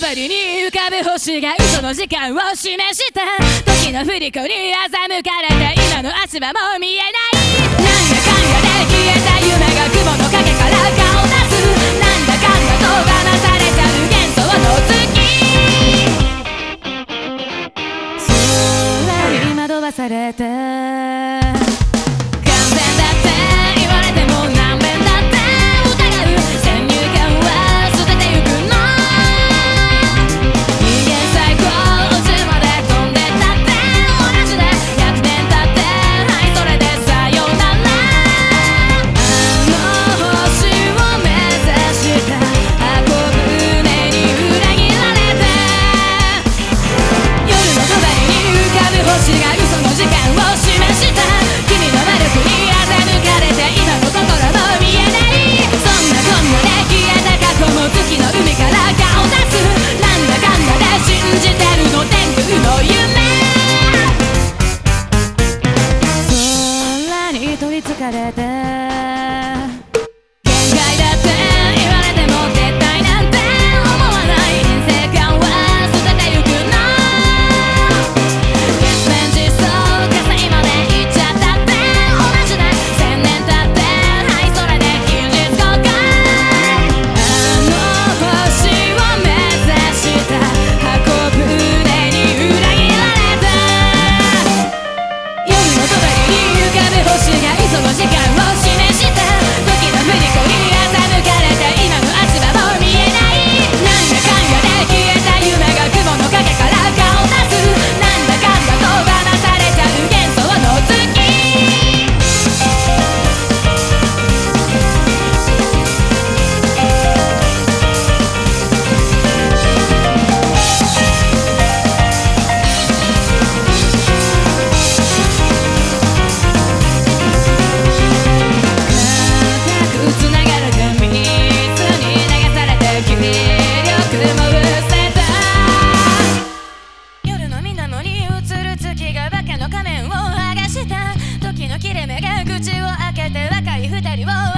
りに浮かぶ星が嘘の時間を示した時の振り子に欺かれて今の足場も見えないなんだかんだで消えた夢が雲の影から顔出すなんだかんだと騙されちゃう幻想の月空に惑わされて完全だって言われても何遍だって疑う先入観は捨ててゆくの人間最高宇宙まで飛んでったって同じで100年経ってはいそれでさよならあの星を目指した箱舟に裏切られて夜の隣に浮かぶ星が嘘の時間を示した君の魔力に欺かれて今の心も見えないそんなこんなで消えた過去も月の海から顔出すなんだかんだで信じてるの天空の夢空に取りつかれて限界だって言われても絶対なんて思わない人生観は捨ててゆくの月面実装火星まで行っちゃったって同じで1000年経ってはいそれで近日公開あの星を目指した箱舟に裏切られた夜の隣に浮かぶ星が嘘の時間を示した時の振り子に欺かれて今の足場も見えないなんだかんだで消えた夢が雲の影から顔出すなんだかんだと騙されちゃう幻想の月繋がる紙に流されて気力も失せた夜の水面に映る月がバカの仮面を剥がした時の切れ目が口を開けて若い二人を